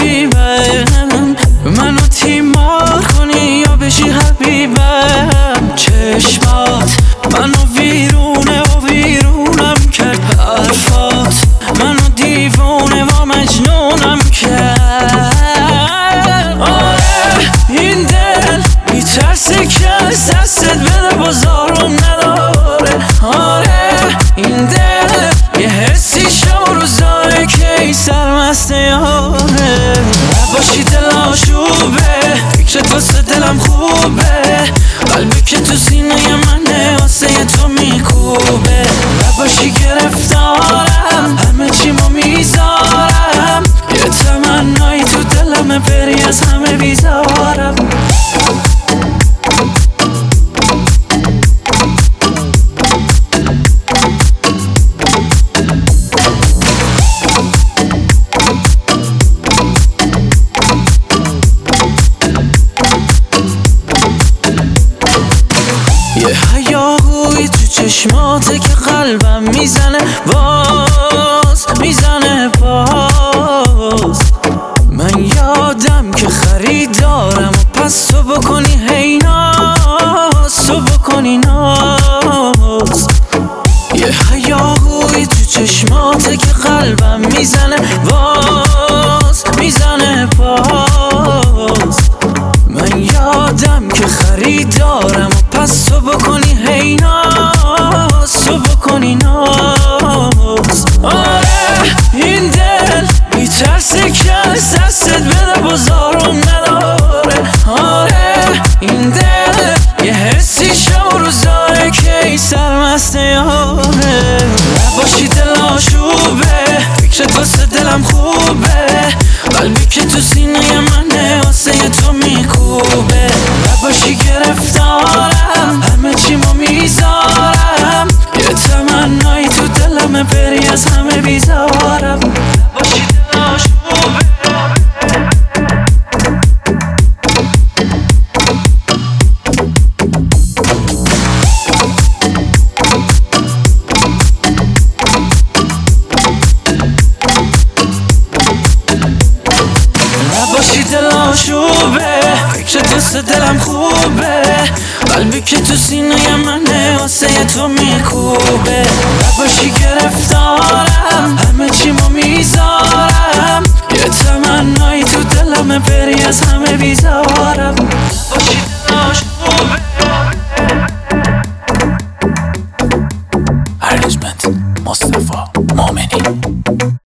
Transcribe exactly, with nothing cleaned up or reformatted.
حبیبم، منو تیمار کنی یا بشی حبیبم. چشمات منو ویرونه و ویرونم کرد، حرفات منو دیوونه و مجنونم کرد. آره این دل میترسه که از دستت بده بازارم نداره. آره این دل یه حسی شب و روز داره که ای سرمست یاره. نباشی دل آشوبه، فکرت واسه دلم خوبه، قلبی که تو سینه منه واسه تو میکوبه. نباشی گرفتارم، همه چیمو میذارم، یه تمنایی تو دلمه بری از همه بیزارم. یه هیاهوی تو چشماته که قلبم میزنه باز، میزنه باز. من یادم که خریدارم و پس تو بکنی هی ناز، تو بکنی ناز. یه هیاهوی تو چشماته که قلبم میزنه باز، میزنه باز. من یادم که خریدارم و پس تو بکنی هی ناز، تو بکنی ناز. آره این دل میترسه که از دستت بده بازارم نداره. آره این دل یه حسی شب و روز داره که ای سرمست یاره. نباشی دل آشوبه، فکرت واسه دلم خوبه، قلبی که تو سینه منه واسه تو میکوبه. نباشی گرفتارم، همه چیمو میذارم، یه تمنایی تو دلمه بری از همه بیزارم. نباشی دل آشوبه. نباشی دل آشوبه، فکرت واسه دلم خوبه، قلبی که تو سینه منه واسه تو میکوبه. نباشی گرفتارم، همه چیمو میذارم، یه تمنایی تو دلمه بری از همه بیزارم. نباشی دل آشوبه. ارنجمنت مصطفی مومنی.